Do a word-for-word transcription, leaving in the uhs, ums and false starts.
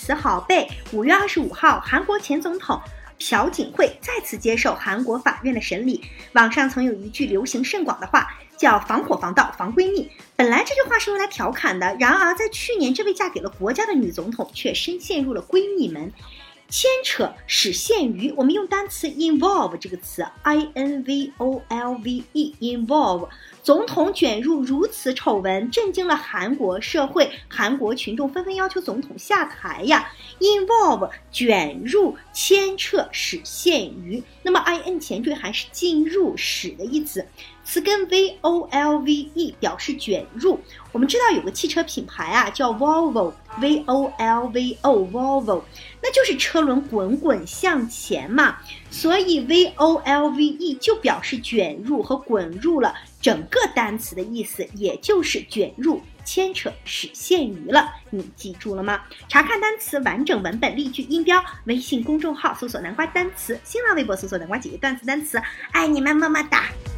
词好背。五月二十五号，韩国前总统朴槿惠再次接受韩国法院的审理。网上曾有一句流行甚广的话，叫防火防盗防闺蜜。本来这句话是用来调侃的，然而在去年，这位嫁给了国家的女总统却深陷入了闺蜜门。牵扯始陷于，我们用单词 involve 这个词 I N V O L V E involve， 总统卷入如此丑闻，震惊了韩国社会，韩国群众纷纷要求总统下台呀。involve 卷入，牵扯始陷于，那么 I N 前缀还是进入使的意思，词根 V O L V E 表示卷入。我们知道有个汽车品牌啊叫 Volvo V O L V O Volvo， 那就是车轮滚滚向前嘛，所以 V O L V E 就表示卷入和滚入了，整个单词的意思也就是卷入牵扯始陷于了，你记住了吗？查看单词完整文本例句音标，微信公众号搜索南瓜单词，新浪微博搜索南瓜姐姐段子单词，爱你们么么哒。